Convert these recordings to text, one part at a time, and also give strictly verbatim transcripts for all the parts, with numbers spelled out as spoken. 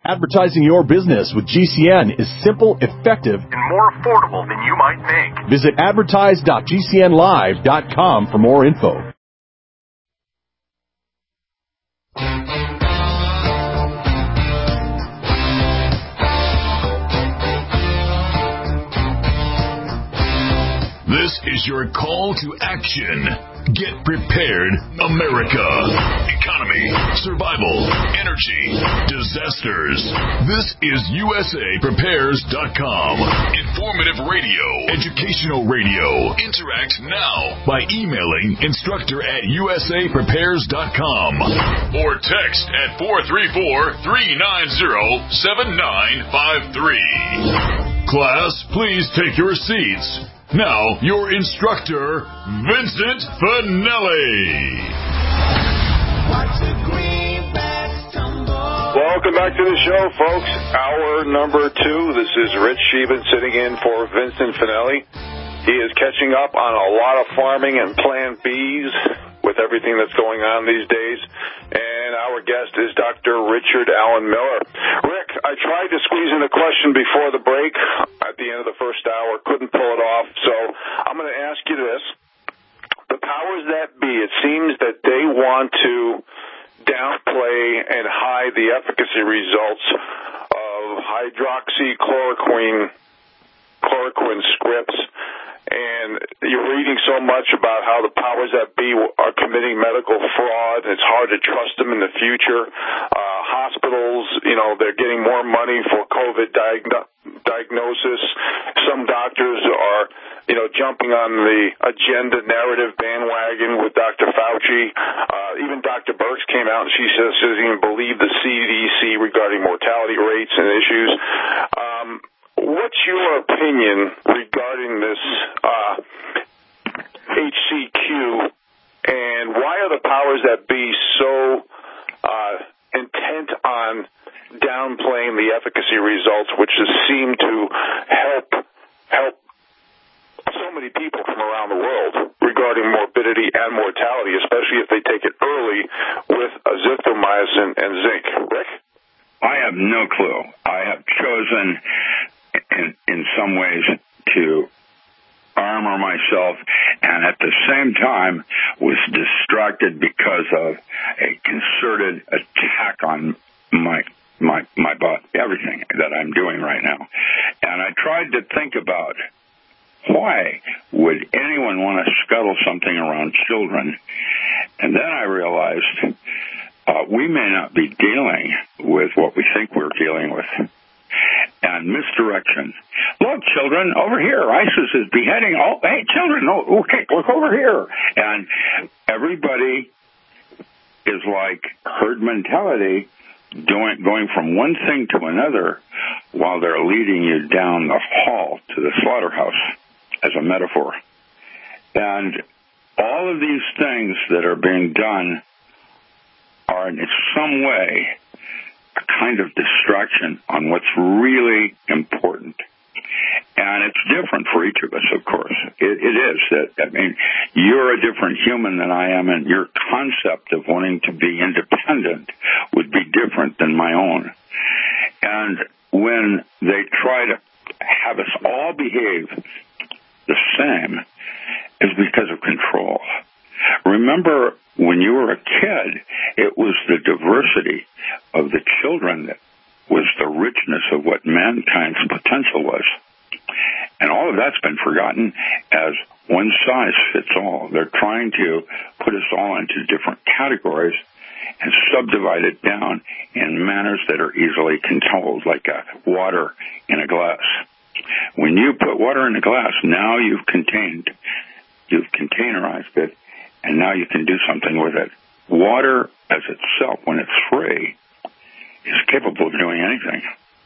Advertising your business with G C N is simple, effective, and more affordable than you might think. Visit advertise dot g c n live dot com for more info. This is your call to action. Get prepared, America. Economy, survival, energy, disasters. This is U S A prepares dot com. Informative radio, educational radio. Interact now by emailing instructor at U S A prepares dot com or text at four three four, three nine zero, seven nine five three. Class, please take your seats. Now, your instructor, Vincent Finelli. Welcome back to the show, folks. Hour number two. This is Rich Sheehan sitting in for Vincent Finelli. He is catching up on a lot of farming and Plan Bs with everything that's going on these days. And our guest is Doctor Richard Alan Miller. Rick, I tried to squeeze in a question before the break at the end of the first hour, couldn't pull it off, so I'm going to ask you this. The powers that be, it seems that they want to downplay and hide the efficacy results of hydroxychloroquine chloroquine scripts. And you're reading so much about how the powers that be are committing medical fraud. It's hard to trust them in the future. Uh, hospitals, you know, they're getting more money for COVID diagno- diagnosis. Some doctors are, you know, jumping on the agenda narrative bandwagon with Doctor Fauci. Uh, even Doctor Birx came out and she says she doesn't even believe the C D C regarding mortality rates and issues. Um, What's your opinion regarding this uh, H C Q, and why are the powers that be so uh, intent on downplaying the efficacy results, which seem to help help so many people from around the world regarding morbidity and mortality, especially if they take it early with azithromycin and zinc? Rick? I have no clue. I have chosen In, in some ways to armor myself, and at the same time was distracted because of a concerted attack on my my my body, everything that I'm doing right now. And I tried to think about why would anyone want to scuttle something around children, and then I realized uh, we may not be dealing with what we think we're dealing with. And misdirection. Look, children, over here. ISIS is beheading. Oh, hey, children, oh, okay, look over here. And everybody is like herd mentality, doing, going from one thing to another while they're leading you down the hall to the slaughterhouse, as a metaphor. And all of these things that are being done are in some way a kind of distraction on what's really important. And it's different for each of us, of course. It, it is. That, I mean, you're a different human than I am, and your concept of wanting to be independent would be different than my own. And when they try to have us all behave the same, it's because of control. Remember, when you were a kid, it was the diversity of the children that was the richness of what mankind's potential was. And all of that's been forgotten as one size fits all. They're trying to put us all into different categories and subdivide it down in manners that are easily controlled, like uh, water in a glass. When you put water in a glass, now you've contained, you've containerized it, and now you can do something with it. Water as itself, when it's free, is capable of doing anything.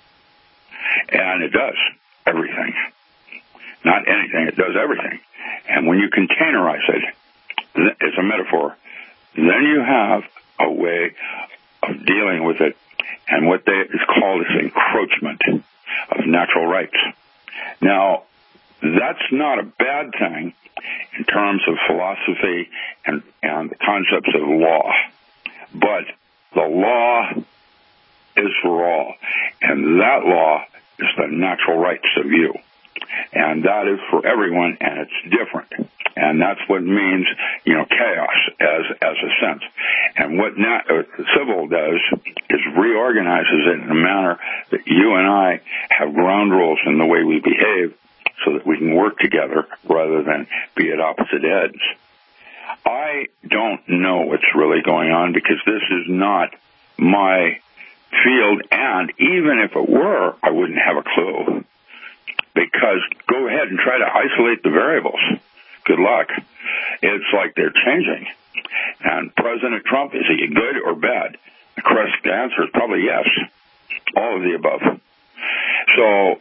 And it does everything. Not anything, it does everything. And when you containerize it, as a metaphor, then you have a way of dealing with it, and what they is called is encroachment of natural rights. Now, that's not a bad thing in terms of philosophy and, and the concepts of law. But the law is for all. And that law is the natural rights of you. And that is for everyone, and it's different. And that's what means, you know, chaos as as a sense. And what na- uh, civil does is reorganizes it in a manner that you and I have ground rules in the way we behave so that we can work together rather than be at opposite ends. I don't know what's really going on because this is not my field, and even if it were, I wouldn't have a clue. Because go ahead and try to isolate the variables. Good luck. It's like they're changing. And President Trump, is he good or bad? The correct answer is probably yes. All of the above. So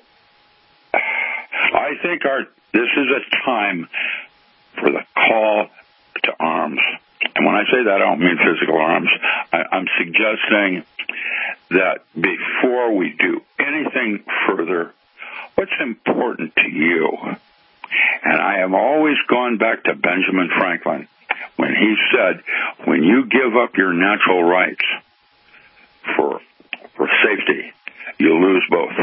I think our this is a time for the call to arms. And when I say that, I don't mean physical arms. I, I'm suggesting that before we do anything further, what's important to you? And I have always gone back to Benjamin Franklin when he said, when you give up your natural rights for for safety, you lose both.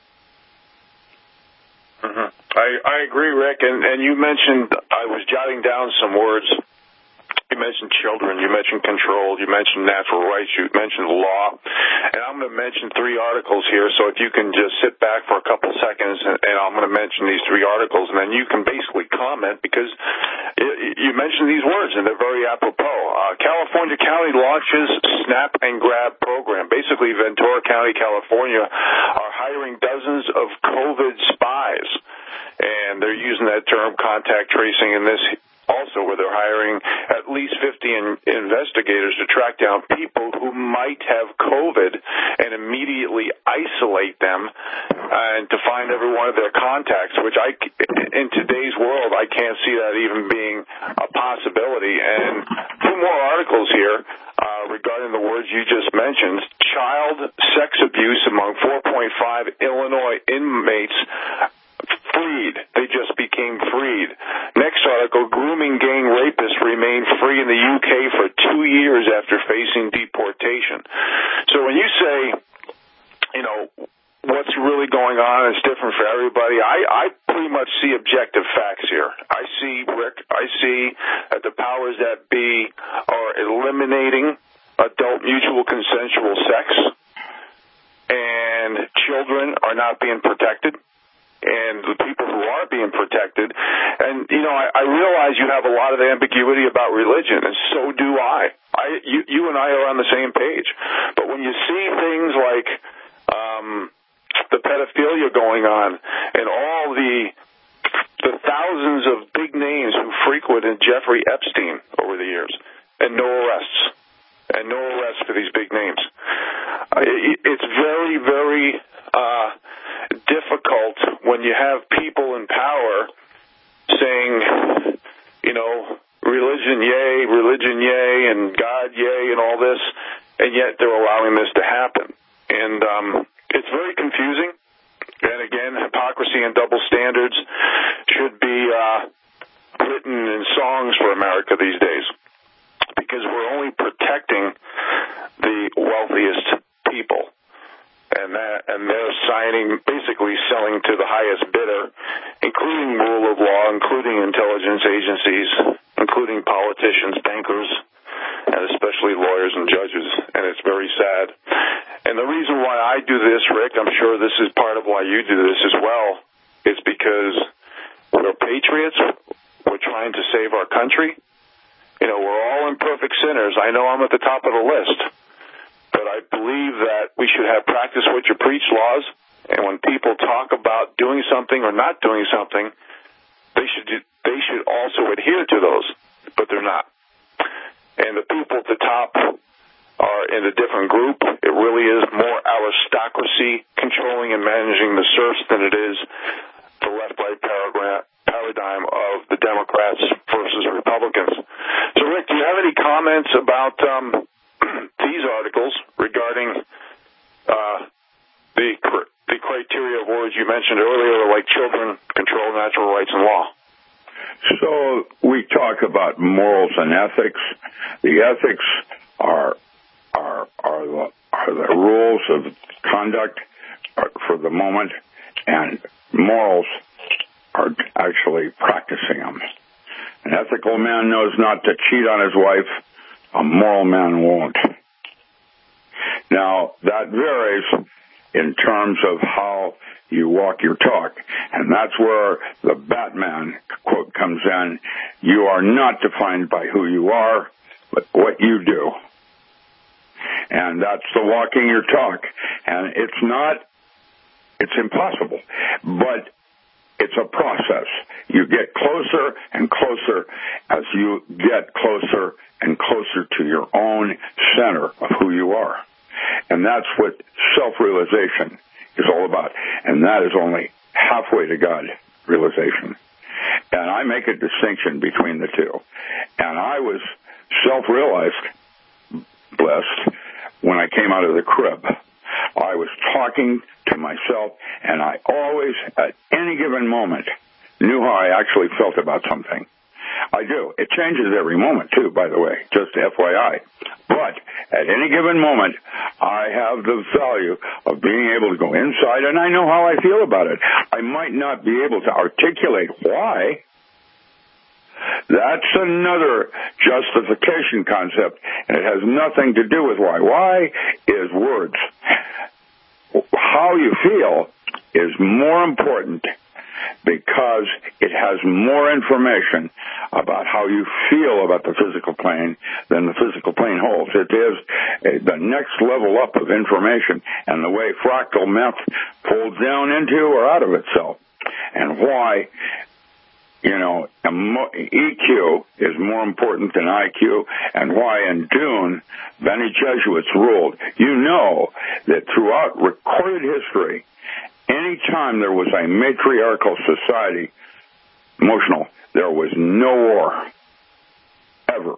Mm-hmm. I, I agree, Rick. And, and you mentioned, I was jotting down some words. You mentioned children, you mentioned control, you mentioned natural rights, you mentioned law, and I'm going to mention three articles here, so if you can just sit back for a couple seconds, and, and I'm going to mention these three articles, and then you can basically comment, because it, you mentioned these words, and they're very apropos. Uh, California County launches Snap and Grab program. Basically, Ventura County, California, are hiring dozens of COVID spies, and they're using that term, contact tracing, in this also, where they're hiring at least fifty in, investigators to track down people who might have COVID and immediately isolate them uh, and to find every one of their contacts, which I, in today's world, I can't see that even being a possibility. And two more articles here uh, regarding the words you just mentioned. Child sex abuse among four point five Illinois inmates freed. They just became freed. Next article, grooming gang rapists remain free in the U K for two years after facing deportation. So when you say, you know, what's really going on, it's different for everybody, I, I pretty much see objective facts here. I see, Rick, I see that the powers that be are eliminating adult mutual consensual sex, and children are not being protected. And the people who are being protected. And, you know, I, I realize you have a lot of ambiguity about religion, and so do I. I you, you and I are on the same page. But when you see things like um, the pedophilia going on and all the the thousands of big names who frequented Jeffrey Epstein over the years, and no arrests, and no arrests for these big names, it, it's very, very... Uh, difficult when you have people in power saying, you know, religion yay, religion yay, and God yay, and all this, and yet they're allowing this to happen. And um, it's very confusing. And again, hypocrisy and double standards should be uh, written in songs for America these days, because we're only protecting the wealthiest people. And that, and they're signing, basically selling to the highest bidder, including rule of law, including intelligence agencies, including politicians, bankers, and especially lawyers and judges. And it's very sad. And the reason why I do this, Rick, I'm sure this is part of why you do this as well, is because we're patriots. We're trying to save our country. You know, we're all imperfect sinners. I know I'm at the top of the list. But I believe that we should have practice what you preach laws, and when people talk about doing something or not doing something, they should do, they should also adhere to those, but they're not. And the people at the top are in a different group. It really is more aristocracy controlling and managing the serfs than it is the left-right paradigm of the Democrats versus Republicans. So, Rick, do you have any comments about um, these articles regarding uh, the the criteria of words you mentioned earlier, like children, control, natural rights, and law? So we talk about morals and ethics. The ethics are are are the, are the rules of conduct for the moment, and morals are actually practicing them. An ethical man knows not to cheat on his wife. A moral man won't. Now, that varies in terms of how you walk your talk. And that's where the Batman quote comes in. You are not defined by who you are, but what you do. And that's the walking your talk. And it's not, it's impossible, but it's a process. You get closer and closer as you get closer and closer to your own center of who you are. And that's what self-realization is all about. And that is only halfway to God realization. And I make a distinction between the two. And I was self-realized, blessed, when I came out of the crib. I was talking to myself, and I always, at any given moment, knew how I actually felt about something. I do. It changes every moment, too, by the way, just F Y I. But at any given moment, I have the value of being able to go inside, and I know how I feel about it. I might not be able to articulate why. That's another justification concept, and it has nothing to do with why. Why is words. How you feel is more important because it has more information about how you feel about the physical plane than the physical plane holds. It is the next level up of information and the way fractal math folds down into or out of itself. And why, you know, E Q is more important than I Q, and why in Dune, Bene Gesserit's ruled. You know that throughout recorded history, any time there was a matriarchal society, emotional, there was no war. Ever.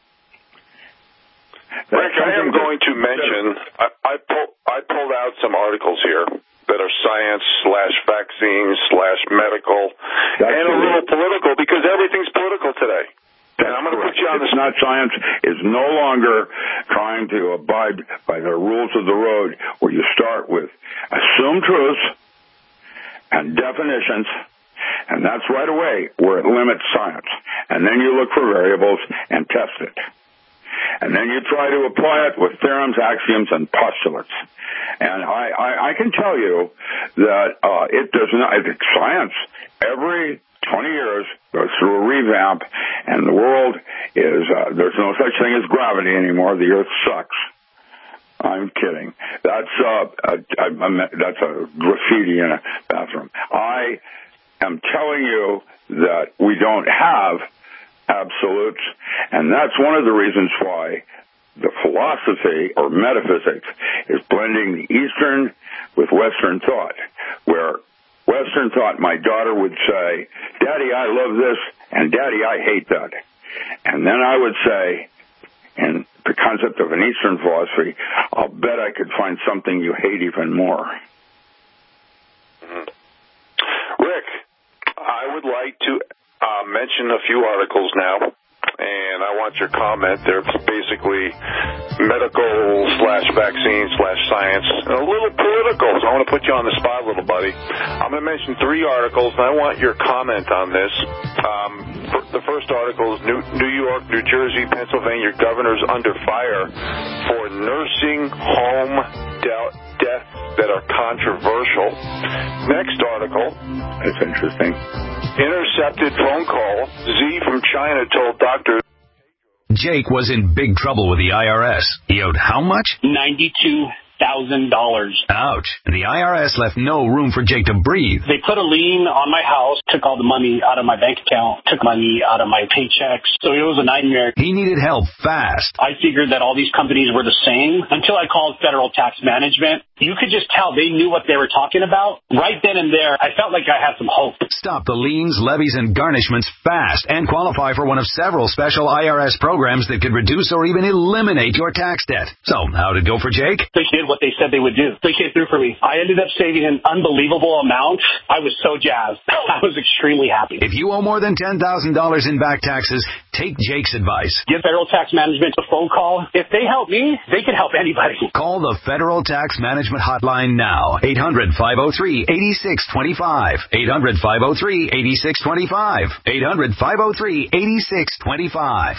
Rick, I am going to mention, I, I, pull, I pulled out some articles here that are science slash vaccine slash medical That's and a little political because everything's political today. And I'm going to put you on the... It's not science. It's no longer trying to abide by the rules of the road where you start with assumed truths and definitions, and that's right away where it limits science. And then you look for variables and test it. And then you try to apply it with theorems, axioms, and postulates. And I, I, I can tell you that uh, it does not, it's science, every twenty years goes through a revamp, and the world is, uh, there's no such thing as gravity anymore. The earth sucks. I'm kidding. That's, uh, a, a, a, that's a graffiti in a bathroom. I am telling you that we don't have absolutes, and that's one of the reasons why the philosophy or metaphysics is blending the Eastern with Western thought, where Western thought, my daughter would say, Daddy, I love this, and Daddy, I hate that. And then I would say, in the concept of an Eastern philosophy, I'll bet I could find something you hate even more. Mm-hmm. Rick, I would like to uh, mention a few articles now, and I want your comment. They're basically medical slash vaccine slash science, and a little political, so I want to put you on the spot a little, buddy. I'm going to mention three articles, and I want your comment on this. Um, the first article is New, New York, New Jersey, Pennsylvania governors under fire for nursing home de- deaths that are controversial. Next article. That's interesting. Intercepted phone call. Z from China told Doctor Jake was in big trouble with the I R S. He owed how much? ninety-two thousand dollars. Ouch. And the I R S left no room for Jake to breathe. They put a lien on my house, took all the money out of my bank account, took money out of my paychecks. So it was a nightmare. He needed help fast. I figured that all these companies were the same until I called Federal Tax Management. You could just tell they knew what they were talking about. Right then and there, I felt like I had some hope. Stop the liens, levies, and garnishments fast and qualify for one of several special I R S programs that could reduce or even eliminate your tax debt. So, how'd it go for Jake? The kid did what they said they would do. They came through for me. I ended up saving an unbelievable amount. I was so jazzed. I was extremely happy. If you owe more than ten thousand dollars in back taxes, take Jake's advice. Give Federal Tax Management a phone call. If they help me, they can help anybody. Call the Federal Tax Management Hotline now. eight hundred, five oh three, eight six two five. eight hundred, five oh three, eight six two five. eight hundred, five oh three, eight six two five.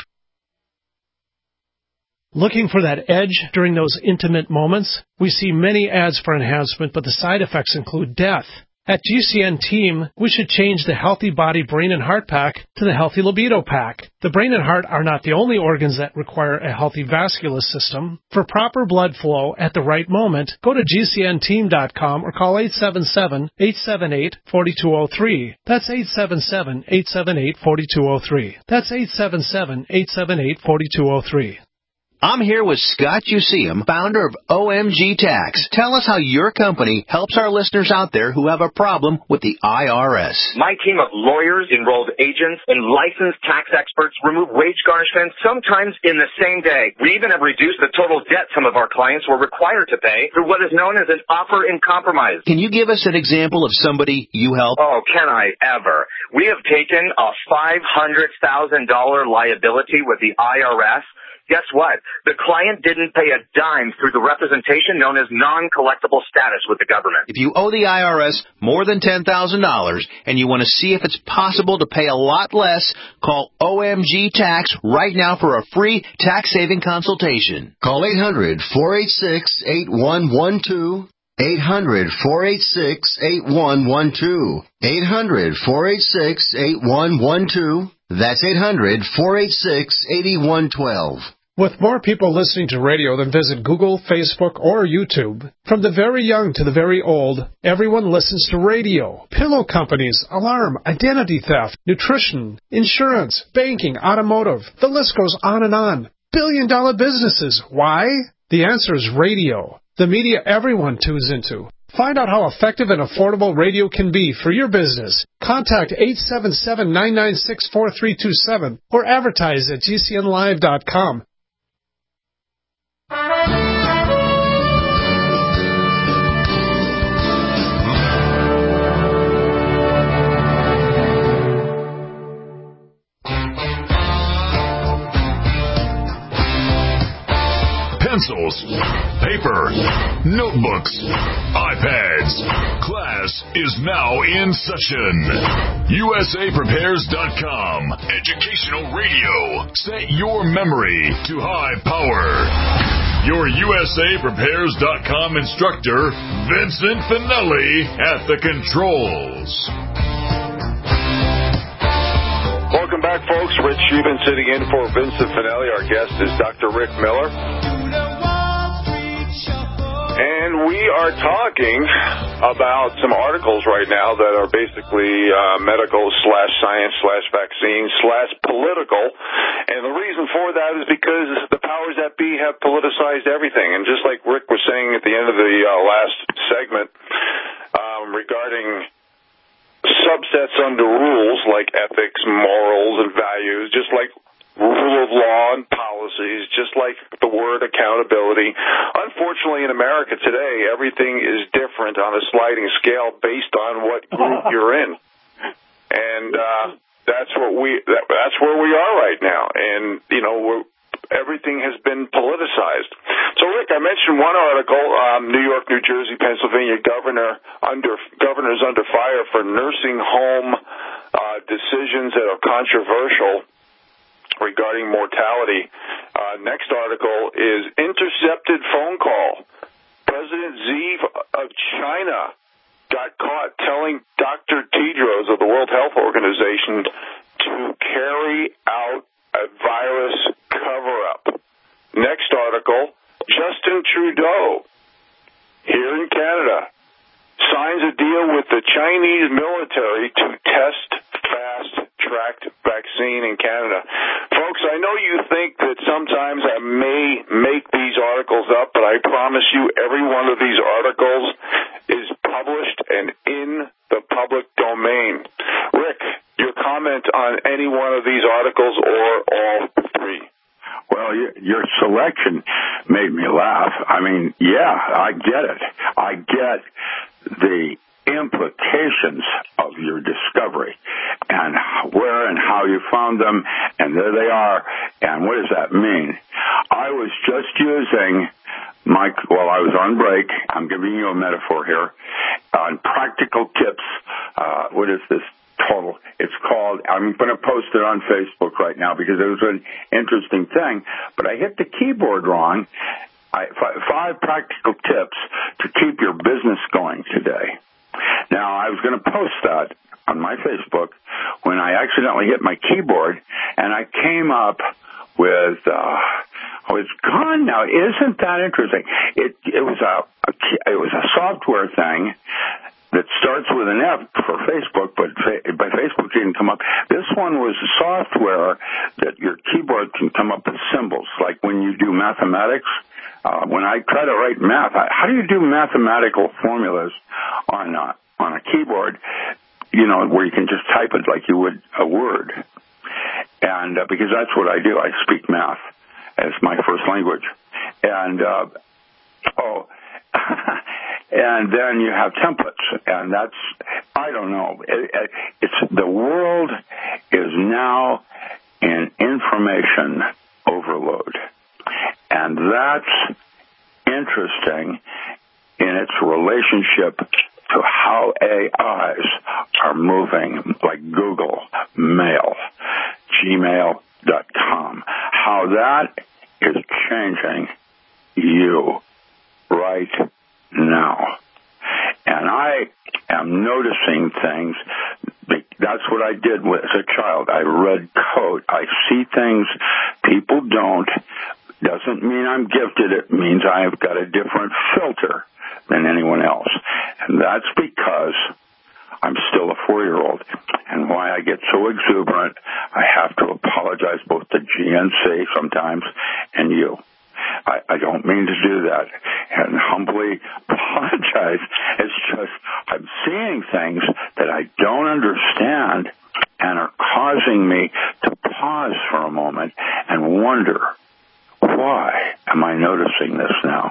Looking for that edge during those intimate moments? We see many ads for enhancement, but the side effects include death. At G C N Team, we should change the Healthy Body, Brain, and Heart Pack to the Healthy Libido Pack. The brain and heart are not the only organs that require a healthy vascular system. For proper blood flow at the right moment, go to G C N team dot com or call eight seven seven, eight seven eight, four two zero three. That's eight seven seven, eight seven eight, four two zero three. That's eight seven seven, eight seven eight, four two zero three. I'm here with Scott Useum, founder of O M G Tax. Tell us how your company helps our listeners out there who have a problem with the I R S. My team of lawyers, enrolled agents, and licensed tax experts remove wage garnishments sometimes in the same day. We even have reduced the total debt some of our clients were required to pay through what is known as an offer in compromise. Can you give us an example of somebody you help? Oh, can I ever? We have taken a five hundred thousand dollars liability with the I R S. Guess what? The client didn't pay a dime through the representation known as non-collectible status with the government. If you owe the I R S more than ten thousand dollars and you want to see if it's possible to pay a lot less, call O M G Tax right now for a free tax-saving consultation. Call eight hundred, four eight six, eight one one two. eight hundred, four eight six, eight one one two. eight hundred, four eight six, eight one one two. That's eight hundred, four eight six, eight one one two. With more people listening to radio than visit Google, Facebook, or YouTube, from the very young to the very old, everyone listens to radio. Pillow companies, alarm, identity theft, nutrition, insurance, banking, automotive. The list goes on and on. Billion-dollar businesses. Why? The answer is radio. The media everyone tunes into. Find out how effective and affordable radio can be for your business. Contact eight seven seven, nine nine six, four three two seven or advertise at G C N live dot com. Pencils, paper, notebooks, iPads. Class is now in session. U S A Prepares dot com. Educational radio. Set your memory to high power. Your U S A Prepares dot com instructor, Vincent Finelli, at the controls. Welcome back, folks. Rich Sheehan sitting in for Vincent Finelli. Our guest is Doctor Rick Miller. And we are talking about some articles right now that are basically uh, medical slash science slash vaccine slash political. And the reason for that is because the powers that be have politicized everything. And just like Rick was saying at the end of the uh, last segment um, regarding subsets under rules like ethics, morals, and values, just like rule of law and policies, just like the word accountability. Unfortunately, in America today, everything is different on a sliding scale based on what group you're in. And uh, that's what we that, that's where we are right now. And, you know, we're everything has been politicized. So, Rick, I mentioned one article, um, New York, New Jersey, Pennsylvania governor under governors under fire for nursing home uh, decisions that are controversial regarding mortality. Uh, next article is intercepted phone call. President Xi of China got caught telling Doctor Tedros of the World Health Organization to carry out a virus cover-up. Next article, Justin Trudeau, here in Canada, signs a deal with the Chinese military to test fast-tracked vaccine in Canada. Folks, I know you think that sometimes I may make these articles up, but I promise you every one of these articles is published and in the public domain. Rick, your comment on any one of these articles or all three? Well, your selection made me laugh. I mean, yeah, I get it. I get the implications of your discovery and where and how you found them, and there they are, and what does that mean? I was just using my, well, I was on break. I'm giving you a metaphor here on practical tips. Uh, what is this total? It's called, I'm going to post it on Facebook right now because it was an interesting thing, but I hit the keyboard wrong. I, five practical tips to keep your business going today. Now, I was going to post that on my Facebook when I accidentally hit my keyboard, and I came up with, uh, oh, it's gone now. Isn't that interesting? It it was a, a it was a software thing that starts with an F for Facebook, but by Facebook didn't come up. This one was software that your keyboard can come up with symbols, like when you do mathematics. Uh, when I try to write math, I, how do you do mathematical formulas on a, on a keyboard, you know, where you can just type it like you would a word? And uh, because that's what I do. I speak math as my first language. And, uh, oh, and then you have templates. And that's, I don't know. It, it, it's the world is now in information overload. And that's interesting in its relationship to how A Is are moving, like Google, Mail, gmail dot com, how that is changing you right now. And I am noticing things. That's what I did as a child. I read code. I see things people don't. Doesn't mean I'm gifted. It means I've got a different filter than anyone else. And that's because I'm still a four-year-old. And why I get so exuberant, I have to apologize both to G N C sometimes and you. I, I don't mean to do that and humbly apologize. It's just I'm seeing things that I don't understand and are causing me to pause for a moment and wonder, why am I noticing this now?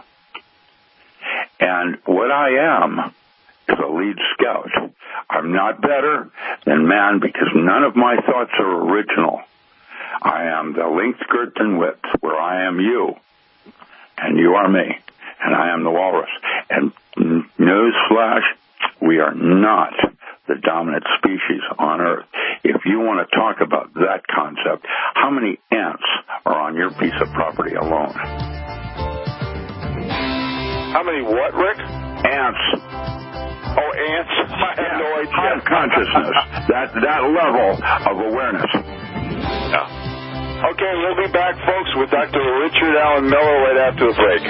And what I am is a lead scout. I'm not better than man because none of my thoughts are original. I am the length, girth, and width, where I am you, and you are me, and I am the walrus. And newsflash, we are not the dominant species on Earth. If you want to talk about that concept, how many ants are on your piece of property alone? How many what, Rick? Ants. Oh, ants? I have yeah. no idea. High consciousness. that that level of awareness. Yeah. Okay, we'll be back, folks, with Doctor Richard Alan Miller right after the break.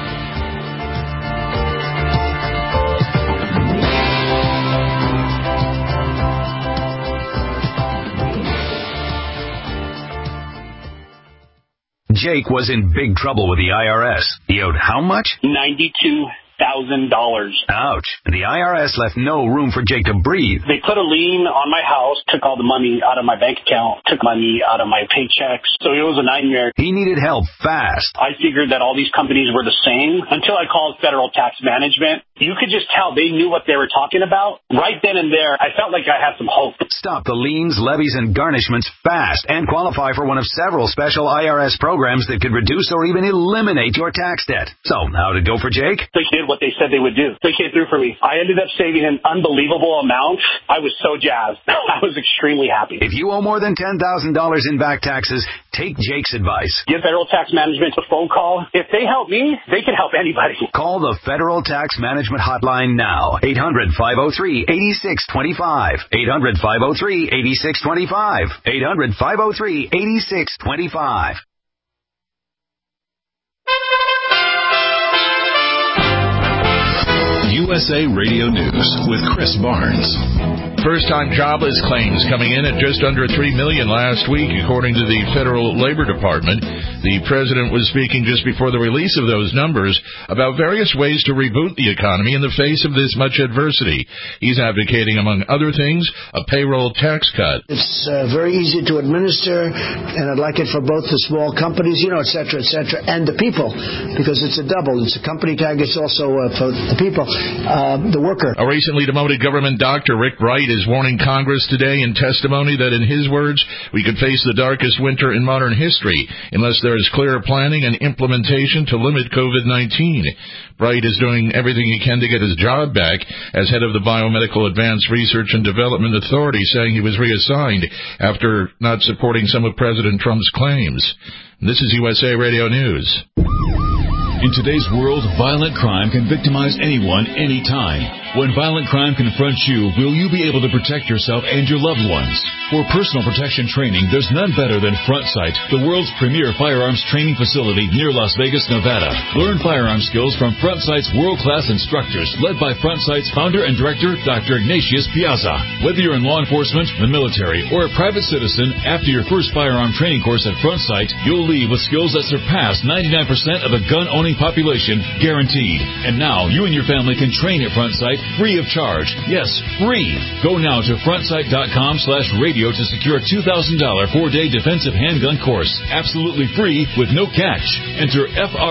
Jake was in big trouble with the I R S. He owed how much? ninety-two thousand dollars. Ouch. And the I R S left no room for Jake to breathe. They put a lien on my house, took all the money out of my bank account, took money out of my paychecks. So it was a nightmare. He needed help fast. I figured that all these companies were the same until I called Federal Tax Management. You could just tell they knew what they were talking about. Right then and there, I felt like I had some hope. Stop the liens, levies, and garnishments fast and qualify for one of several special I R S programs that could reduce or even eliminate your tax debt. So, how'd it go for Jake? They did what they said they would do. They came through for me. I ended up saving an unbelievable amount. I was so jazzed. I was extremely happy. If you owe more than ten thousand dollars in back taxes, take Jake's advice. Give Federal Tax Management a phone call. If they help me, they can help anybody. Call the Federal Tax Management Hotline now. eight hundred, five oh three, eight six two five. eight hundred, five oh three, eight six two five. eight hundred, five oh three, eight six two five. U S A Radio News with Chris Barnes. First-time jobless claims coming in at just under three million last week, according to the Federal Labor Department. The president was speaking just before the release of those numbers about various ways to reboot the economy in the face of this much adversity. He's advocating, among other things, a payroll tax cut. It's uh, very easy to administer, and I'd like it for both the small companies, you know, et cetera, et cetera, and the people, because it's a double. It's a company tax. It's also uh, for the people, uh, the worker. A recently demoted government doctor, Rick Bright, is warning Congress today in testimony that, in his words, we could face the darkest winter in modern history unless there is clear planning and implementation to limit COVID nineteen. Bright is doing everything he can to get his job back as head of the Biomedical Advanced Research and Development Authority, saying he was reassigned after not supporting some of President Trump's claims. This is U S A Radio News. In today's world, violent crime can victimize anyone, anytime. When violent crime confronts you, will you be able to protect yourself and your loved ones? For personal protection training, there's none better than Front Sight, the world's premier firearms training facility near Las Vegas, Nevada. Learn firearm skills from Front Sight's world-class instructors, led by Front Sight's founder and director, Doctor Ignatius Piazza. Whether you're in law enforcement, the military, or a private citizen, after your first firearm training course at Front Sight, you'll leave with skills that surpass ninety-nine percent of the gun-owning population, guaranteed. And now, you and your family can train at Front Sight free of charge. Yes, free. Go now to frontsight.com slash radio to secure a two thousand dollars four-day defensive handgun course. Absolutely free with no catch. Enter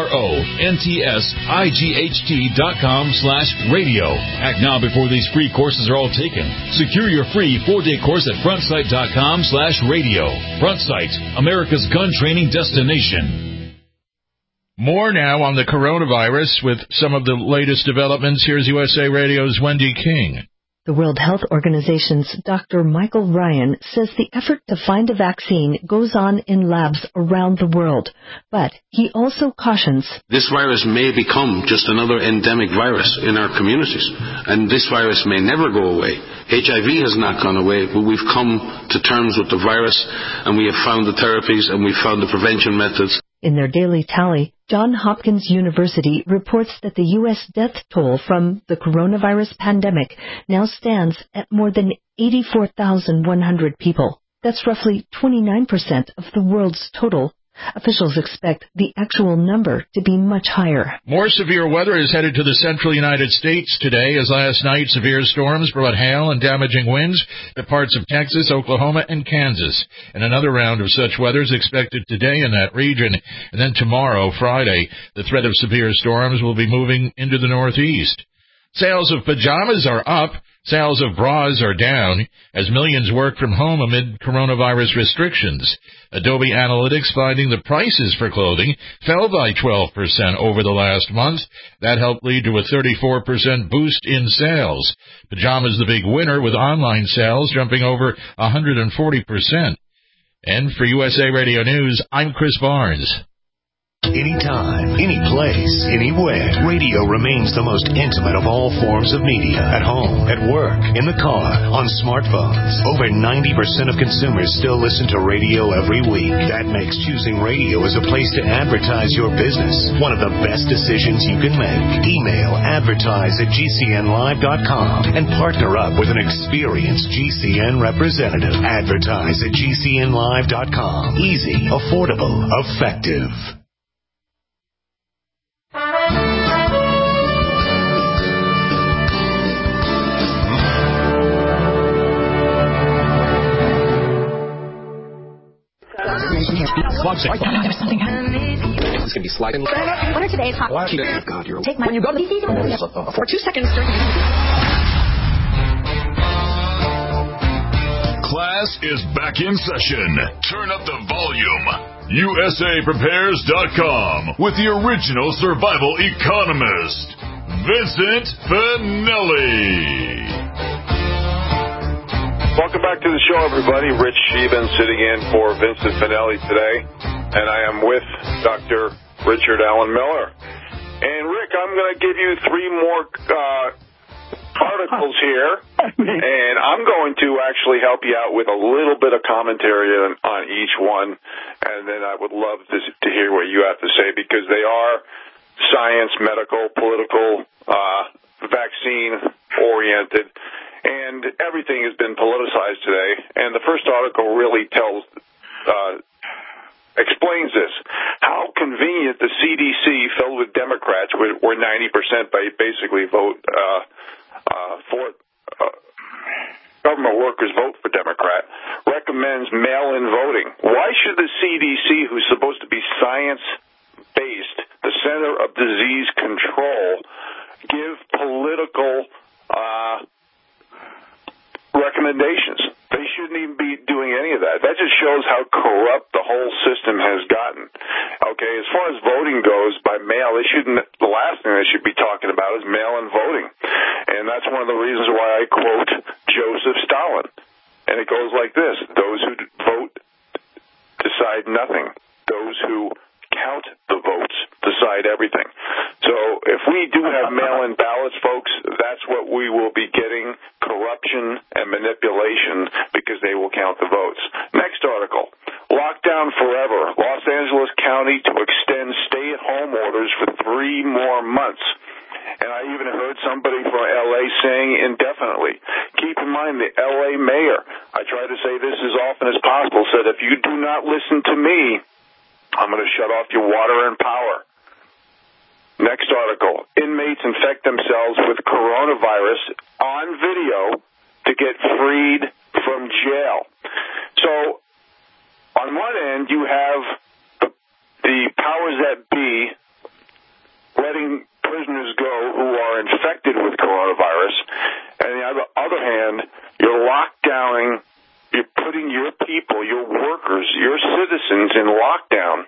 F-R-O-N-T-S-I-G-H-T dot com slash radio. Act now before these free courses are all taken. Secure your free four-day course at frontsight.com slash radio. Front Sight, America's gun training destination. More now on the coronavirus with some of the latest developments. Here's U S A Radio's Wendy King. The World Health Organization's Doctor Michael Ryan says the effort to find a vaccine goes on in labs around the world. But he also cautions, this virus may become just another endemic virus in our communities, and this virus may never go away. H I V has not gone away, but we've come to terms with the virus, and we have found the therapies, and we've found the prevention methods. In their daily tally, Johns Hopkins University reports that the U S death toll from the coronavirus pandemic now stands at more than eighty-four thousand one hundred people. That's roughly twenty-nine percent of the world's total. Officials expect the actual number to be much higher. More severe weather is headed to the central United States today, as last night severe storms brought hail and damaging winds to parts of Texas, Oklahoma, and Kansas. And another round of such weather is expected today in that region. And then tomorrow, Friday, the threat of severe storms will be moving into the Northeast. Sales of pajamas are up. Sales of bras are down as millions work from home amid coronavirus restrictions. Adobe Analytics finding the prices for clothing fell by twelve percent over the last month. That helped lead to a thirty-four percent boost in sales. Pajamas the big winner, with online sales jumping over one hundred forty percent. And for U S A Radio News, I'm Chris Barnes. Anytime, any place, anywhere, radio remains the most intimate of all forms of media. At home, at work, in the car, on smartphones. Over ninety percent of consumers still listen to radio every week. That makes choosing radio as a place to advertise your business one of the best decisions you can make. Email advertise at G C N live dot com and partner up with an experienced G C N representative. Advertise at G C N live dot com. Easy, affordable, effective. There's something it's going to be sliding. What are today's hot? Oh, God, you're take my when you go to the for two seconds. Class is back in session. Turn up the volume. U S A Prepares dot com with the original survival economist, Vincent Finelli. Welcome back to the show, everybody. Rich Sheehan sitting in for Vincent Finelli today, and I am with Doctor Richard Allen Miller. And, Rick, I'm going to give you three more uh, articles here, and I'm going to actually help you out with a little bit of commentary on, on each one, and then I would love to, to hear what you have to say, because they are science, medical, political, uh, vaccine-oriented. And everything has been politicized today. And the first article really tells, uh, explains this. How convenient the C D C filled with Democrats, where ninety percent basically vote uh, uh, for uh, government workers vote for Democrat, recommends mail-in voting. Why should the C D C, who's supposed to be science-based, the Center of Disease Control, give political uh, recommendations? They shouldn't even be doing any of that. That just shows how corrupt the whole system has gotten. Okay, as far as voting goes by mail, they shouldn't. The last thing they should be talking about is mail-in voting, and that's one of the reasons why I quote Joseph Stalin. And it goes like this: those who vote decide nothing. Those who count the votes decide everything. So if we do have mail-in ballots, folks, that's what we will be getting: corruption and manipulation, because they will count the votes. Next article: lockdown forever. Los Angeles County to extend stay-at-home orders for three more months. And I even heard somebody from L A saying indefinitely. Keep in mind, the L A mayor, I try to say this as often as possible, said, if you do not listen to me, I'm going to shut off your water and power. Next article: inmates infect themselves with coronavirus on video to get freed from jail. So, on one end, you have the, the powers that be letting prisoners go who are infected with coronavirus, and on the other hand, you're lockdowning. You're putting your people, your workers, your citizens in lockdown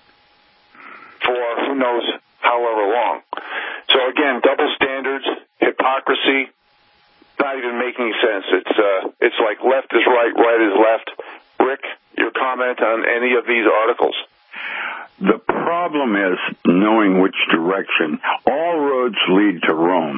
for who knows however long. So again, double standards, hypocrisy, not even making sense. It's uh, it's like left is right, right is left. Rick, your comment on any of these articles? The problem is knowing which direction. All roads lead to Rome.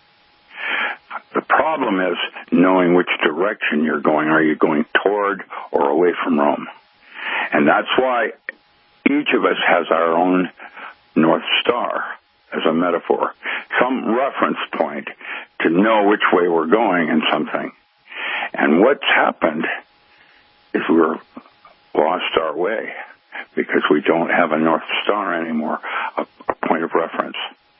The problem is knowing which direction you're going. Are you going toward or away from Rome? And that's why each of us has our own North Star as a metaphor, some reference point to know which way we're going in something. And what's happened is we're lost our way because we don't have a North Star anymore, a, a point of reference.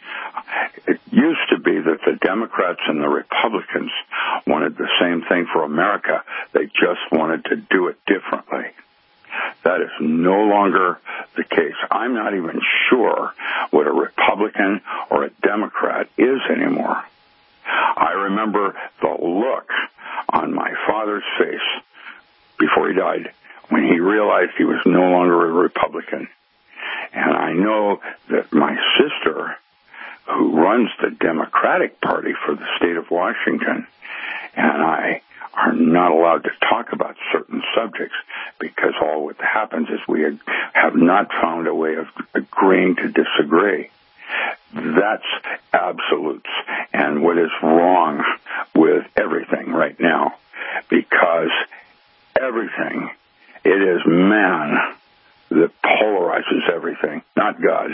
It used to be that the Democrats and the Republicans wanted the same thing for America. They just wanted to do it differently. That is no longer the case. I'm not even sure what a Republican or a Democrat is anymore. I remember the look on my father's face before he died when he realized he was no longer a Republican. And I know that my sister, who runs the Democratic Party for the state of Washington, and I are not allowed to talk about certain subjects because all what happens is we have not found a way of agreeing to disagree. That's absolutes and what is wrong with everything right now, because everything, it is man that polarizes everything, not God.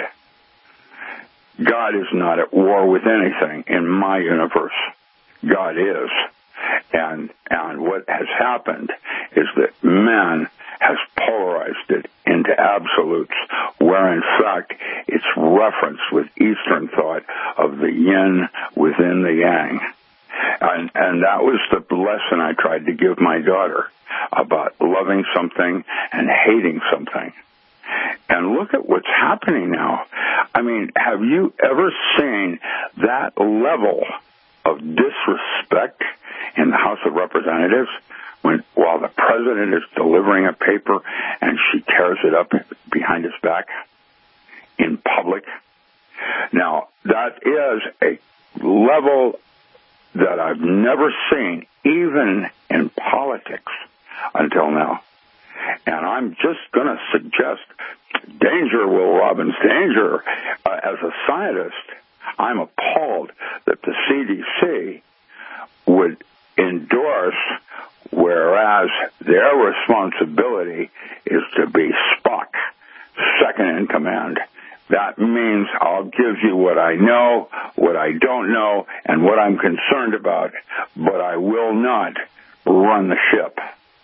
God is not at war with anything in my universe. God is. And and what has happened is that man has polarized it into absolutes, where in fact it's referenced with Eastern thought of the yin within the yang. And, and that was the lesson I tried to give my daughter about loving something and hating something. And look at what's happening now. I mean, have you ever seen that level of disrespect in the House of Representatives when, while the president is delivering a paper and she tears it up behind his back in public? Now, that is a level that I've never seen, even in politics, until now. And I'm just going to suggest, danger, Will Robbins, danger. Uh, as a scientist, I'm appalled that the C D C would endorse, whereas their responsibility is to be Spock, second in command, That means I'll give you what I know, what I don't know, and what I'm concerned about, but I will not run the ship.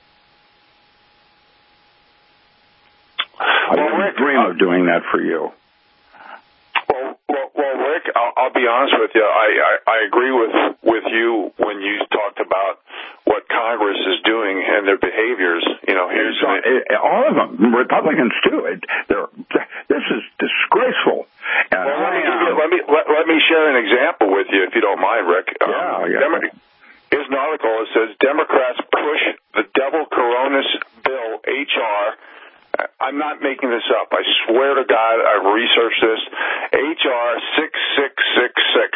I well, wouldn't Rick, dream uh, of doing that for you. Well, well, well Rick, I'll, I'll be honest with you. I, I, I agree with, with you when you talked about what Congress is doing and their behaviors. You know, here's so, it, all of them, Republicans too. It, they're, this is disgraceful. And well, let me, I, give you, let me let, let me share an example with you, if you don't mind, Rick. Yeah, um, yeah. Demo- here's an article. It says Democrats push the Devil Coronas bill H R. I'm not making this up. I swear to God, I've researched this. H R six six six six.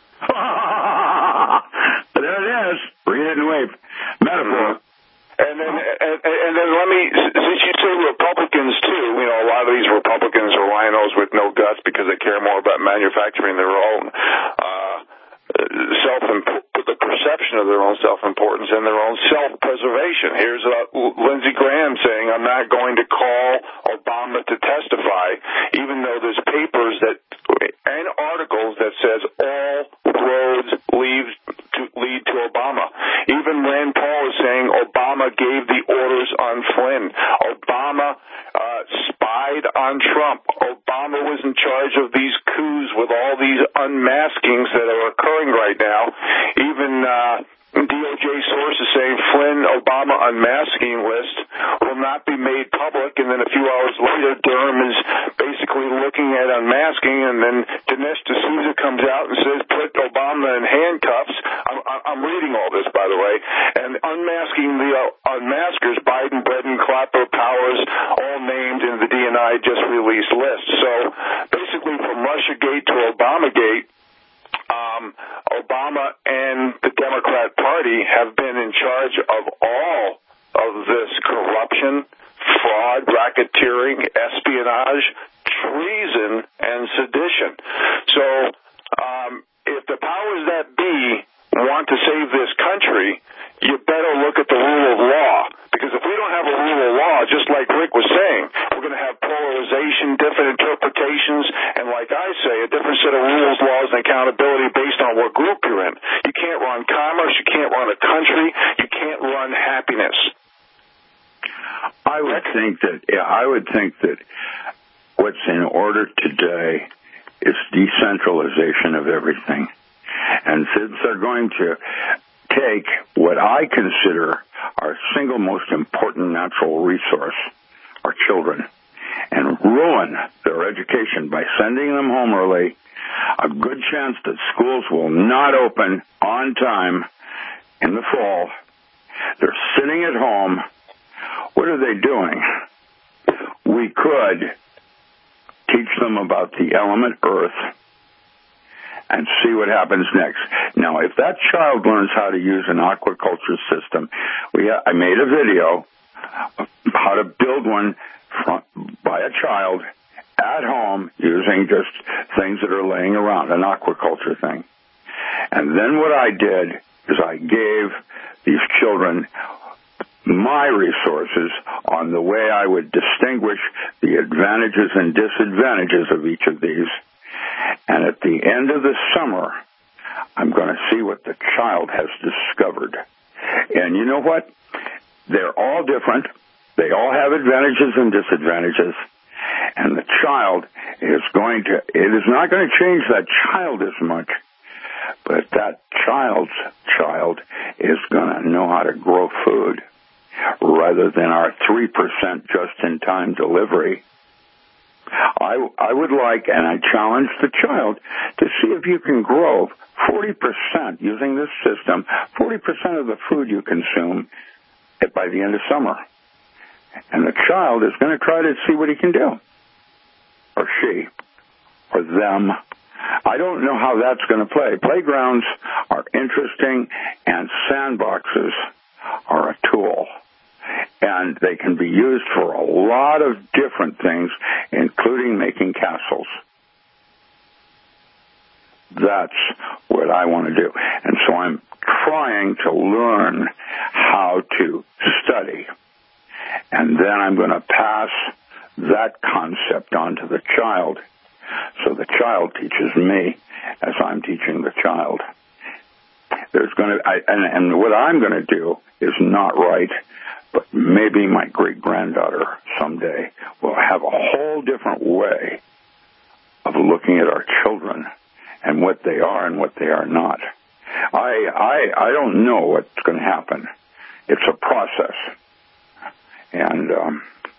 There it is. Read it and wave. Metaphor. And then, and, and then let me, since you say Republicans too, you know, a lot of these Republicans are rhinos with no guts because they care more about manufacturing their own uh, self, the perception of their own self-importance and their own self-preservation. Here's uh, Lindsey Graham saying, "I'm not going to call Obama to testify," even though there's papers that and articles that says all roads lead to lead to Obama. Even Rand Paul is saying Obama gave the orders on Flynn. Obama uh, spied on Trump. Obama was in charge of these coups with all these unmaskings that are occurring right now. Even uh, D O J sources saying Flynn Obama unmasking list will not be made public, and then a few hours later Durham is basically looking at unmasking, and then Dinesh D'Souza comes out and says put Obama in handcuffs. I'm, I'm reading all this, by the way, and unmasking the uh, unmaskers, Biden, Brennan, Clapper, Powers, all named in the D N I just released list. So basically from Russiagate to Obamagate, Um, Obama and the Democrat Party have been in charge of all of this corruption, fraud, racketeering, espionage, treason, and sedition. So um, if the powers that be want to save this country, you better look at the rule of law. Because if we don't have a rule of law, just like Rick was saying, we're going to have polarization, different interpretations, and like I say, a different set of rules, laws, and accountability based on what group you're in. You can't run commerce, you can't run a country, you can't run happiness. I would think that, yeah, I would think that what's in order today is decentralization of everything. And since they're going to take what I consider our single most important natural resource, our children, and ruin their education by sending them home early, a good chance that schools will not open on time in the fall. They're sitting at home. What are they doing? We could teach them about the element Earth and see what happens next. Now, if that child learns how to use an aquaculture system, we ha- I made a video of how to build one from, by a child at home using just things that are laying around, an aquaculture thing. And then what I did is I gave these children my resources on the way I would distinguish the advantages and disadvantages of each of these. And at the end of the summer, I'm going to see what the child has discovered. And you know what? They're all different. They all have advantages and disadvantages. And the child is going to, it is not going to change that child as much, but that child's child is going to know how to grow food rather than our three percent just-in-time delivery. I, I would like, and I challenge the child, to see if you can grow forty percent using this system, forty percent of the food you consume by the end of summer. And the child is going to try to see what he can do, or she, or them. I don't know how that's going to play. Playgrounds are interesting, and sandboxes are a tool. And they can be used for a lot of different things, including making castles. That's what I want to do. And so I'm trying to learn how to study. And then I'm going to pass that concept on to the child So the child teaches me as I'm teaching the child. There's going to, I, and, and what I'm going to do is not right, but maybe my great-granddaughter someday will have a whole different way of looking at our children and what they are and what they are not. I, I, I don't know what's going to happen. It's a process. And um,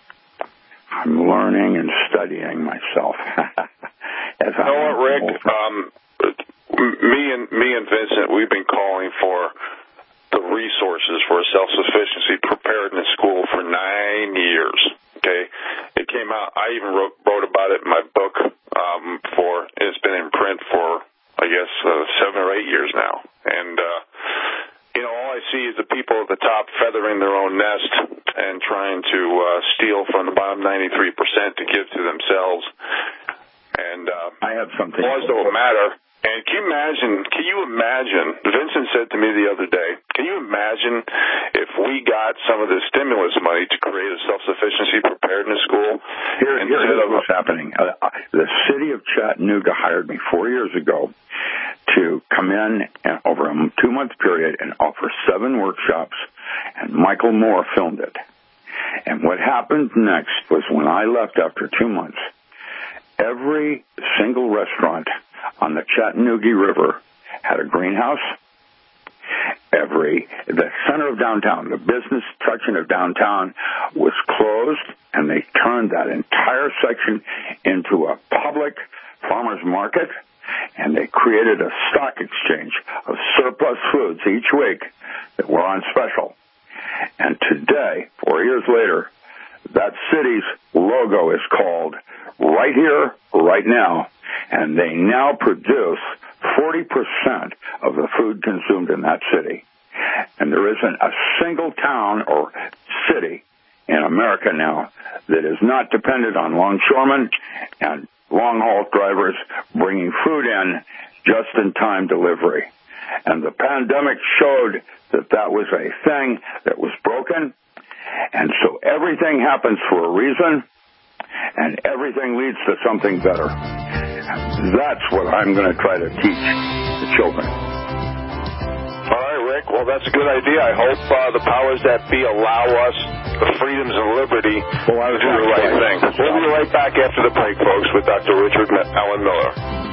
I'm learning and studying myself. As you know what, Rick? Um, me and me and Vincent, we've been calling for the resources for a self-sufficiency preparedness school for nine years. Okay, it came out. I even wrote, wrote about it in my book. Um, for it's been in print for I guess uh, seven or eight years now, and. Uh, You know, all I see is the people at the top feathering their own nest and trying to uh, steal from the bottom ninety-three percent to give to themselves. And uh, I have something. Laws don't matter. And can you imagine, can you imagine, Vincent said to me the other day, can you imagine if we got some of the stimulus money to create a self-sufficiency preparedness school? Here, here's of, what's happening. Uh, the city of Chattanooga hired me four years ago to come in and, over a two-month period and offer seven workshops, and Michael Moore filmed it. And what happened next was when I left after two months, every single restaurant on the Chattanooga River had a greenhouse. Every, the center of downtown, the business section of downtown was closed, and they turned that entire section into a public farmer's market, and they created a stock exchange of surplus foods each week that were on special. And today, four years later, that city's logo is called Right Here, Right Now, and they now produce forty percent of the food consumed in that city. And there isn't a single town or city in America now that is not dependent on longshoremen and long-haul drivers bringing food in just-in-time delivery. And the pandemic showed that that was a thing that was broken. And so everything happens for a reason, and everything leads to something better. That's what I'm going to try to teach the children. All right, Rick. Well, that's a good idea. I hope uh, the powers that be allow us the freedoms and liberty well, I was to do the right thing. We'll be right back after the break, folks, with Doctor Richard Allen Miller.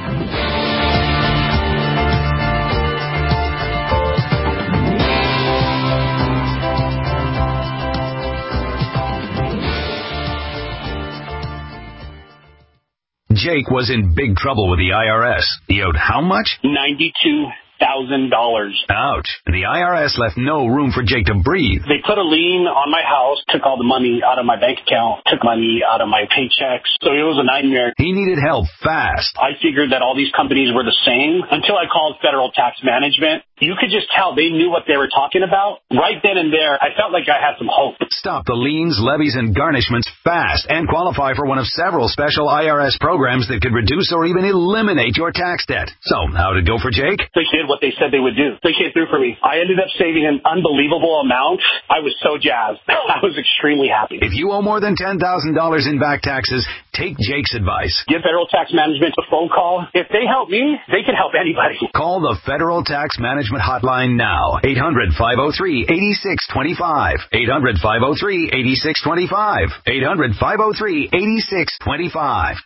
Jake was in big trouble with the I R S. He owed how much? ninety-two thousand dollars. Ouch. The I R S left no room for Jake to breathe. They put a lien on my house, took all the money out of my bank account, took money out of my paychecks. So it was a nightmare. He needed help fast. I figured that all these companies were the same until I called Federal Tax Management. You could just tell they knew what they were talking about. Right then and there, I felt like I had some hope. Stop the liens, levies, and garnishments fast and qualify for one of several special I R S programs that could reduce or even eliminate your tax debt. So, how'd it go for Jake? They did what they said they would do. They came through for me. I ended up saving an unbelievable amount. I was so jazzed. I was extremely happy. If you owe more than ten thousand dollars in back taxes, take Jake's advice. Give Federal Tax Management a phone call. If they help me, they can help anybody. Call the Federal Tax Management Hotline now. eight hundred, five oh three, eight six two five. eight hundred, five oh three, eight six two five. eight hundred, five oh three, eight six two five.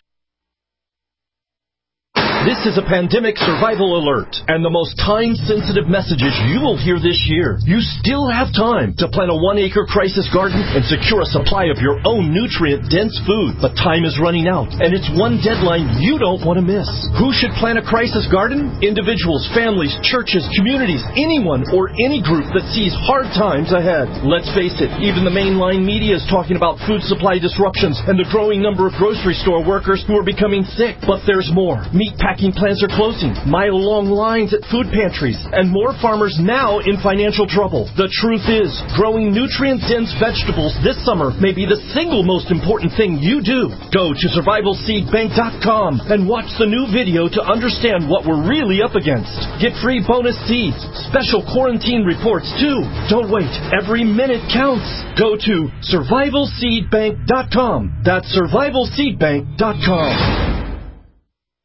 This is a pandemic survival alert and the most time-sensitive messages you will hear this year. You still have time to plant a one-acre crisis garden and secure a supply of your own nutrient-dense food. But time is running out, and it's one deadline you don't want to miss. Who should plant a crisis garden? Individuals, families, churches, communities, anyone or any group that sees hard times ahead. Let's face it, even the mainline media is talking about food supply disruptions and the growing number of grocery store workers who are becoming sick. But there's more. Meat packing plants are closing, mile-long lines at food pantries, and more farmers now in financial trouble. The truth is, growing nutrient-dense vegetables this summer may be the single most important thing you do. Go to survival seed bank dot com and watch the new video to understand what we're really up against. Get free bonus seeds, special quarantine reports too. Don't wait. Every minute counts. Go to survival seed bank dot com. That's survival seed bank dot com.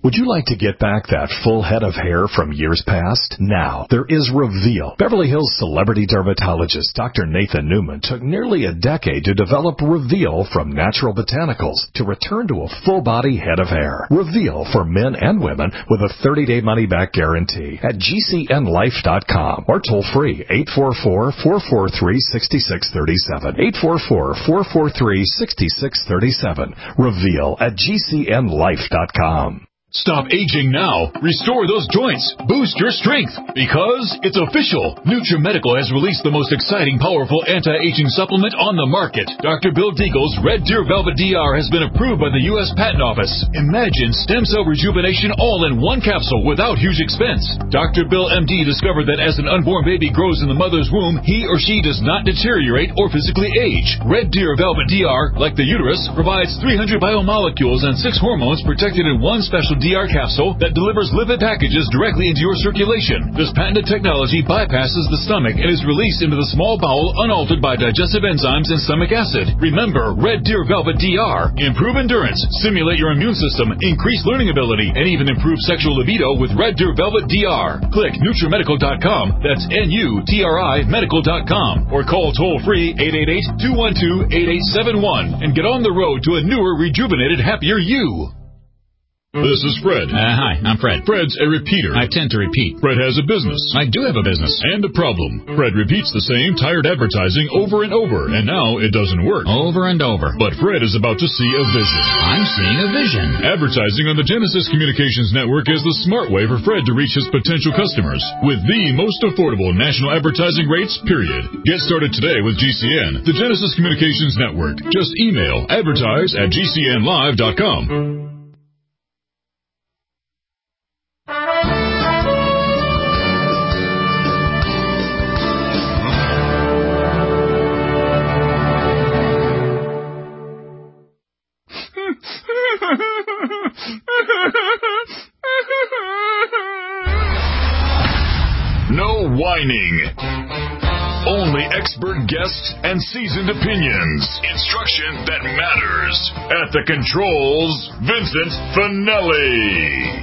Would you like to get back that full head of hair from years past? Now, there is Reveal. Beverly Hills celebrity dermatologist Doctor Nathan Newman took nearly a decade to develop Reveal from natural botanicals to return to a full-body head of hair. Reveal for men and women with a thirty-day money-back guarantee at G C N life dot com or toll free eight four four, four four three, six six three seven. eight four four, four four three, six six three seven. Reveal at G C N life dot com. Stop aging now. Restore those joints. Boost your strength. Because it's official. NutriMedical has released the most exciting, powerful anti-aging supplement on the market. Doctor Bill Deagle's Red Deer Velvet D R has been approved by the U S Patent Office. Imagine stem cell rejuvenation all in one capsule without huge expense. Doctor Bill M D discovered that as an unborn baby grows in the mother's womb, he or she does not deteriorate or physically age. Red Deer Velvet D R, like the uterus, provides three hundred biomolecules and six hormones protected in one special D R capsule that delivers lipid packages directly into your circulation. This patented technology bypasses the stomach and is released into the small bowel unaltered by digestive enzymes and stomach acid. Remember, Red Deer Velvet D R. Improve endurance, stimulate your immune system, increase learning ability, and even improve sexual libido with Red Deer Velvet D R. Click NutriMedical dot com, that's N U T R I medical dot com, or call toll-free eight eight eight, two one two, eight eight seven one and get on the road to a newer, rejuvenated, happier you. This is Fred. Uh, hi, I'm Fred. Fred's a repeater. I tend to repeat. Fred has a business. I do have a business. And a problem. Fred repeats the same tired advertising over and over, and now it doesn't work. Over and over. But Fred is about to see a vision. I'm seeing a vision. Advertising on the Genesis Communications Network is the smart way for Fred to reach his potential customers with the most affordable national advertising rates, period. Get started today with G C N, the Genesis Communications Network. Just email advertise at G C N live dot com. No whining. Only expert guests and seasoned opinions. Instruction that matters. At the controls, Vincent Finelli.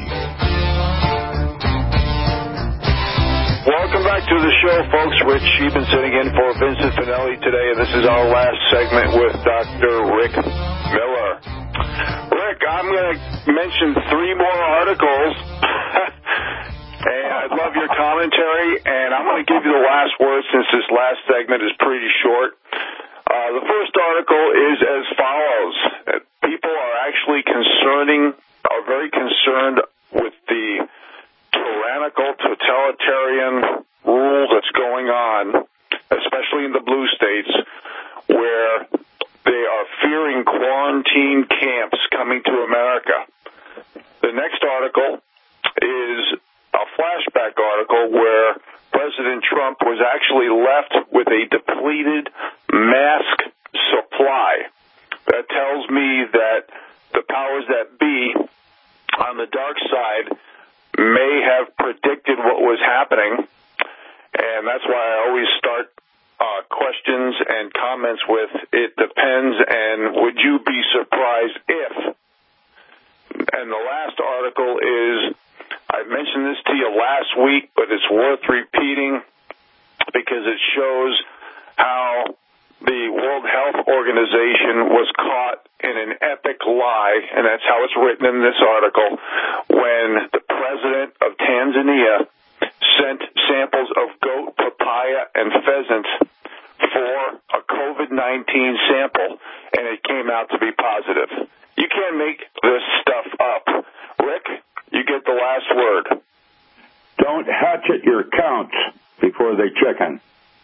Welcome back to the show, folks. Rich Sheehan sitting in for Vincent Finelli today, and this is our last segment with Doctor Rick Miller. Rick, I'm going to mention three more articles, and I'd love your commentary, and I'm going to give you the last word since this last segment is pretty short. Uh, the first article is as follows. People are actually concerning, are very concerned with the tyrannical, totalitarian rule that's going on, especially in the blue states, where they are fearing quarantine camps coming to America. The next article is a flashback article where President Trump was actually left with a depleted mask supply. That tells me that the powers that be on the dark side may have predicted what was happening, and that's why I always start uh, questions and comments with, it depends, and would you be surprised if? And the last article is, I mentioned this to you last week, but it's worth repeating because it shows how the World Health Organization was caught in an epic lie, and that's how it's written in this article, when the president of Tanzania sent samples of goat, papaya, and pheasant for a COVID nineteen sample, and it came out to be positive. You can't make this stuff up. Rick, you get the last word. Don't hatchet your counts before they chicken.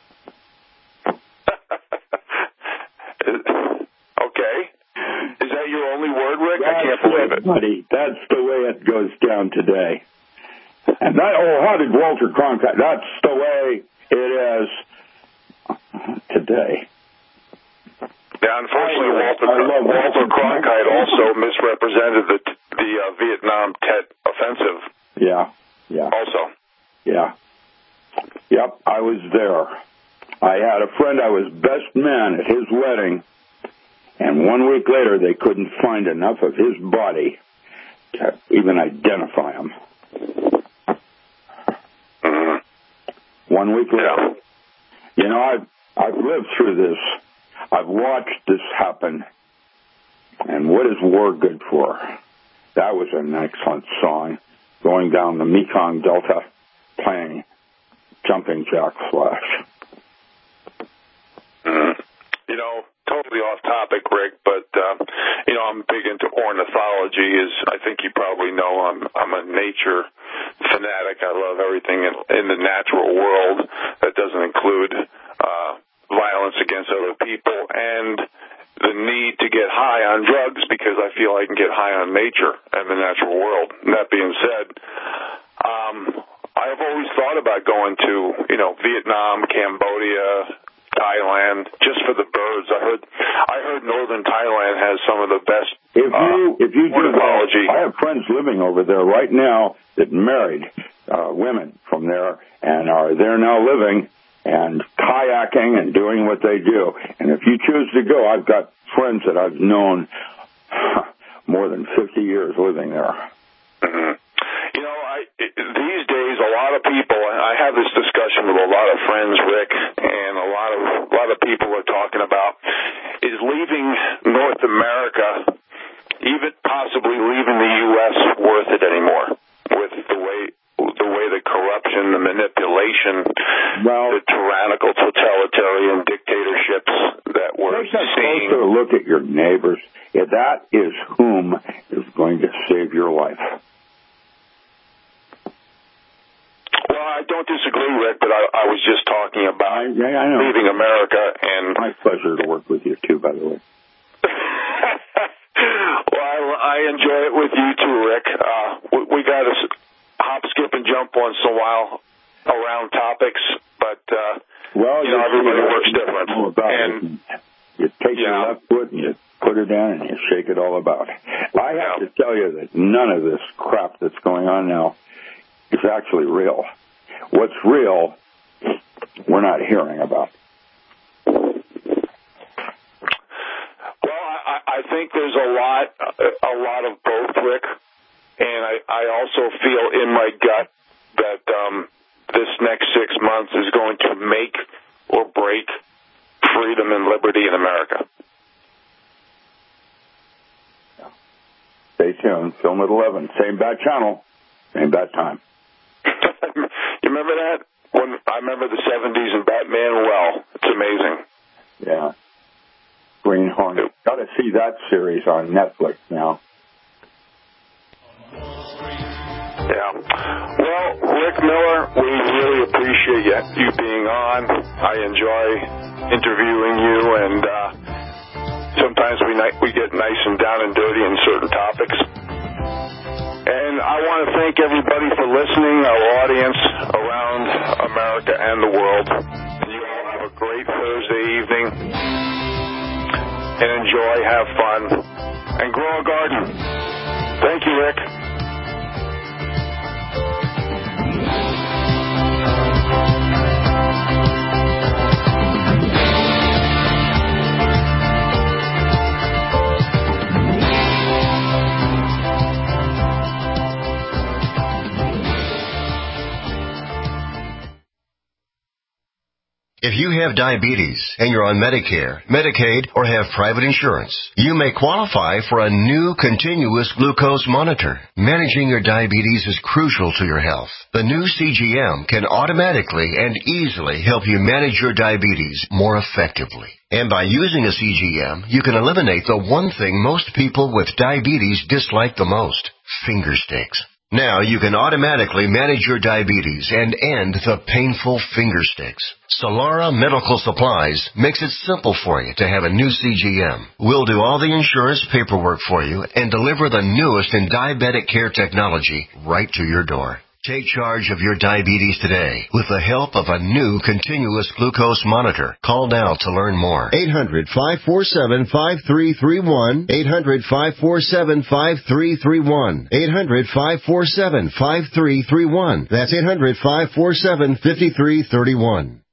Okay. Is that your only word, Rick? That's I can't believe it. Buddy, that's the way it goes down today. And that, oh, how did Walter Cronkite? That's the way it is today. Yeah, unfortunately, Walter, Walter Cronkite also misrepresented the the uh, Vietnam Tet offensive. Yeah, yeah. Also. Yeah. Yep, I was there. I had a friend, I was best man at his wedding, and one week later they couldn't find enough of his body to even identify them. Mm-hmm. One week later, yeah. You know, I've I've lived through this. I've watched this happen. And what is war good for? That was an excellent song. Going down the Mekong Delta, playing Jumping Jack Flash. Mm. You know, totally off topic, Rick, but uh, you know, I'm big into ornithology. As I think you probably know, I'm I'm a nature fanatic. I love everything in, in the natural world. That doesn't include uh, violence against other people and the need to get high on drugs, because I feel I can get high on nature and the natural world. And that being said, um, I've always thought about going to, you know, Vietnam, Cambodia, Thailand, just for the birds. I heard, I heard northern Thailand has some of the best. If you, uh, if you do ornithology. that, I have friends living over there right now that married uh, women from there and are there now living and kayaking and doing what they do. And if you choose to go, I've got friends that I've known more than fifty years living there. Mm-hmm. You know, I, these days, a lot of people, and I have this discussion with a lot of friends, Rick, and a lot of a lot of people are talking about, is leaving North America, even possibly leaving the U S worth it anymore with the way the way the corruption, the manipulation, well, the tyrannical, totalitarian dictatorships that we're take a seeing. Closer look at your neighbors. If that is whom is going to save your life. Well, I don't disagree, Rick, but I, I was just talking about I, yeah, I know. leaving America. And my pleasure to work with you too, by the way. Well, I, I enjoy it with you too, Rick. Uh, we, we got to hop, skip, and jump once in a while around topics, but uh, well, you know, everybody works different. And it. You take yeah. your left foot and you put it down and you shake it all about. I have yeah. to tell you that none of this crap that's going on now is actually real. What's real, we're not hearing about. I think there's a lot, a lot of both, Rick, and I, I also feel in my gut that um, this next six months is going to make or break freedom and liberty in America. Stay tuned. Film at eleven. Same bad channel, same bad time. You remember that? When I remember the seventies and Batman well. It's amazing. Yeah. Green Hornet. Got to see that series on Netflix now. Yeah. Well, Rick Miller, we really appreciate you, you being on. I enjoy interviewing you, and uh, sometimes we we get nice and down and dirty in certain topics. And I want to thank everybody for listening, our audience around America and the world. You all have a great Thursday evening. And enjoy, have fun, and grow a garden. Thank you, Rick. If you have diabetes and you're on Medicare, Medicaid, or have private insurance, you may qualify for a new continuous glucose monitor. Managing your diabetes is crucial to your health. The new C G M can automatically and easily help you manage your diabetes more effectively. And by using a C G M, you can eliminate the one thing most people with diabetes dislike the most, finger sticks. Now you can automatically manage your diabetes and end the painful finger sticks. Solara Medical Supplies makes it simple for you to have a new C G M. We'll do all the insurance paperwork for you and deliver the newest in diabetic care technology right to your door. Take charge of your diabetes today with the help of a new continuous glucose monitor. Call now to learn more. eight hundred, five four seven, five three three one. eight hundred, five four seven, five three three one. eight hundred, five four seven, five three three one. That's eight hundred, five four seven, five three three one.